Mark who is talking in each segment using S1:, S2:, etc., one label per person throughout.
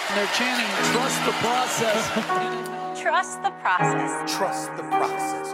S1: They're chanting, trust the process.
S2: Trust the process.
S3: Trust the process.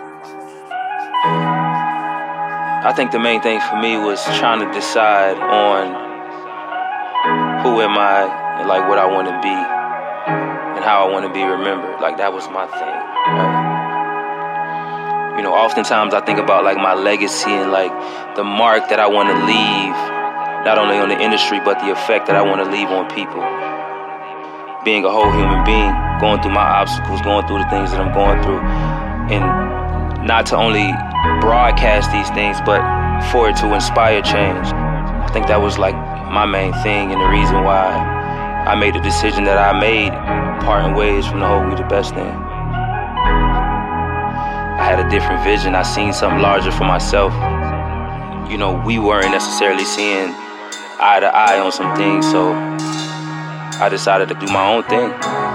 S4: I think the main thing for me was trying to decide on who am I and like what I want to be and how I want to be remembered. Like that was my thing, right? You know, oftentimes I think about like my legacy and like the mark that I want to leave, not only on the industry, but the effect that I want to leave on people. Being a whole human being, going through my obstacles, going through the things that I'm going through, and not to only broadcast these things, but for it to inspire change. I think that was like my main thing and the reason why I made the decision that I made, parting ways from the whole We the Best thing. I had a different vision. I seen something larger for myself. You know, we weren't necessarily seeing eye to eye on some things, so I decided to do my own thing.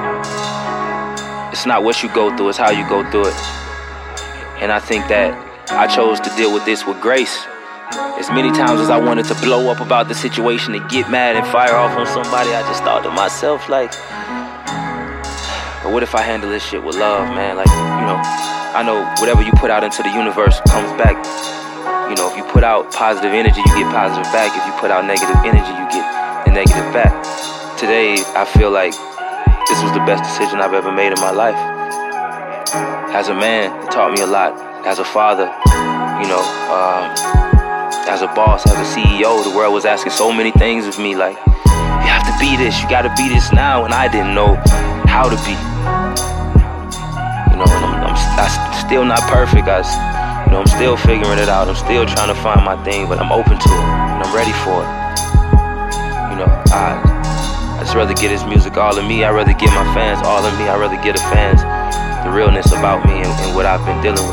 S4: It's not what you go through, it's how you go through it. And I think that I chose to deal with this with grace. As many times as I wanted to blow up about the situation and get mad and fire off on somebody, I just thought to myself, like, but what if I handle this shit with love, man? Like, you know, I know whatever you put out into the universe comes back. You know, if you put out positive energy, you get positive back. If you put out negative energy, you get the negative back. Today, I feel like this was the best decision I've ever made in my life. As a man, it taught me a lot. As a father, you know, as a boss, as a CEO, the world was asking so many things of me, like, you have to be this, you gotta be this now, and I didn't know how to be. You know, and I'm still not perfect. I'm still figuring it out. I'm still trying to find my thing, but I'm open to it, and I'm ready for it. You know, I just rather get his music all of me. I'd rather give my fans all of me. I'd rather give the fans the realness about me and what I've been dealing with.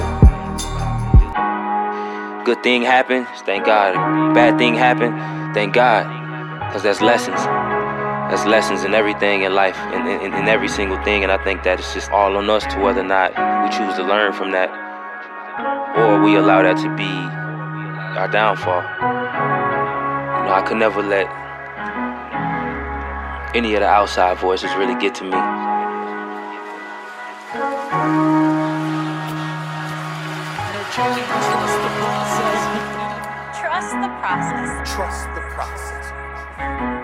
S4: Good thing happened, thank God. Bad thing happened, thank God. Because that's lessons. That's lessons in everything in life, in every single thing. And I think that it's just all on us to whether or not we choose to learn from that or we allow that to be our downfall. You know, I could never let any of the outside voices really get to me.
S1: Trust the process.
S2: Trust the process.
S3: Trust the process.